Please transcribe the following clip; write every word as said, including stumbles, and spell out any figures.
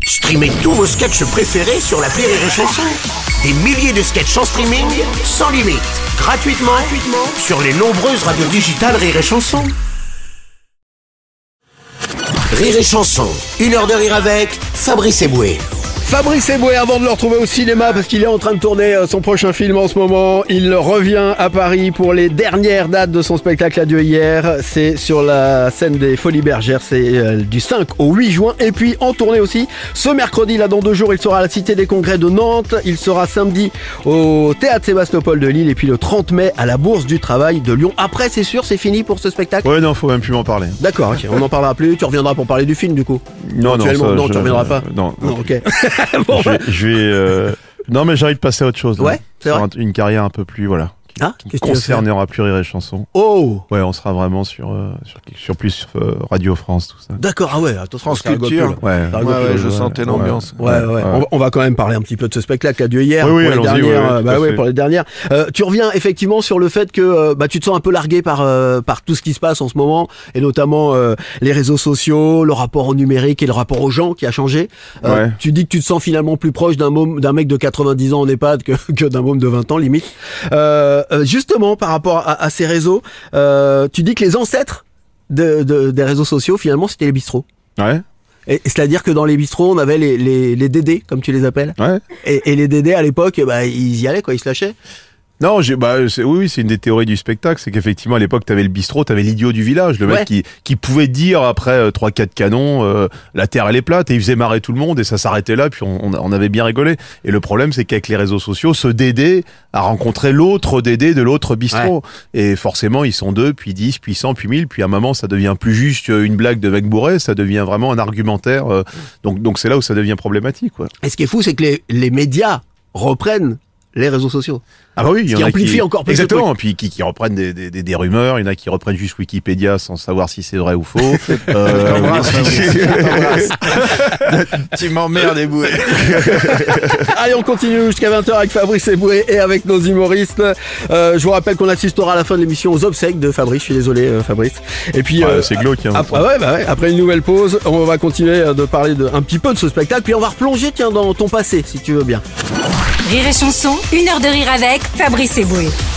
Streamez tous vos sketchs préférés sur l'appli Rire et Chanson. Des milliers de sketchs en streaming, sans limite, gratuitement, gratuitement sur les nombreuses radios digitales Rire et Chanson. Rire et Chanson, une heure de rire avec Fabrice Eboué. Fabrice Eboué, avant de le retrouver au cinéma, parce qu'il est en train de tourner son prochain film en ce moment, il revient à Paris pour les dernières dates de son spectacle Adieu hier. C'est sur la scène des Folies Bergères, c'est du cinq au huit juin. Et puis en tournée aussi, ce mercredi, là dans deux jours, il sera à la Cité des Congrès de Nantes. Il sera samedi au Théâtre Sébastopol de Lille et puis le trente mai à la Bourse du Travail de Lyon. Après, c'est sûr, c'est fini pour ce spectacle? Ouais, non, faut même plus m'en parler. D'accord, ok, on n'en parlera plus. Tu reviendras pour parler du film du coup? Non, non, ça, non, je, tu reviendras pas. Non, non, ok. Bon, je vais, je vais euh... non mais j'ai envie de passer à autre chose. Ouais, c'est vrai. Une carrière un peu plus voilà. Ah, qui concernera plus Rire et Chanson. Oh. Ouais, on sera vraiment sur euh, sur, sur plus sur, euh, Radio France tout ça. D'accord, ah ouais, attention, France Culture. Ouais, ouais, ouais, je sentais l'ambiance. Ouais, ouais. ouais. On, va, on va quand même parler un petit peu de ce spectacle Adieu hier. Oui, oui, pour les dernières, ouais, ouais, bah ouais, pour les dernières. Euh, tu reviens effectivement sur le fait que euh, bah tu te sens un peu largué par euh, par tout ce qui se passe en ce moment et notamment euh, les réseaux sociaux, le rapport au numérique et le rapport aux gens qui a changé. Euh, ouais. Tu dis que tu te sens finalement plus proche d'un môme, d'un mec de quatre-vingt-dix ans en EHPAD que que d'un môme de vingt ans limite. Euh, justement par rapport à, à ces réseaux, euh, tu dis que les ancêtres de, de, des réseaux sociaux, finalement, c'était les bistrots. Ouais. Et, et c'est-à-dire que dans les bistrots, on avait les, les, les Dédés, comme tu les appelles. Ouais. Et, et les Dédés, à l'époque, bah, ils y allaient, quoi, ils se lâchaient. Non, j'ai, bah, c'est, oui, c'est une des théories du spectacle, c'est qu'effectivement à l'époque t'avais le bistrot, t'avais l'idiot du village, le mec ouais. qui qui pouvait dire après trois quatre canons, euh, la terre elle est plate, et il faisait marrer tout le monde et ça s'arrêtait là, puis on, on avait bien rigolé. Et le problème c'est qu'avec les réseaux sociaux, ce Dédé a rencontré l'autre Dédé de l'autre bistrot, ouais. Et forcément ils sont deux, puis dix, puis cent, puis mille, puis à un moment ça devient plus juste une blague de mec bourré, ça devient vraiment un argumentaire. Euh, donc donc c'est là où ça devient problématique, quoi. Et ce qui est fou, c'est que les les médias reprennent les réseaux sociaux. Ah bah oui, il y en qui a amplifie qui... encore plus. Exactement, puis qui, qui reprennent des, des, des rumeurs, il y en a qui reprennent juste Wikipédia sans savoir si c'est vrai ou faux. euh... Tu m'emmerdes, Eboué. Allez, on continue jusqu'à vingt heures avec Fabrice Eboué et avec nos humoristes. Euh, je vous rappelle qu'on assistera à la fin de l'émission aux obsèques de Fabrice. Je suis désolé, euh, Fabrice. Et puis, ouais, euh, c'est glauque. Hein, après, ouais, bah ouais, après une nouvelle pause, on va continuer de parler de, un petit peu de ce spectacle. Puis on va replonger, tiens, dans ton passé, si tu veux bien. Rire et Chanson, une heure de rire avec Fabrice Eboué.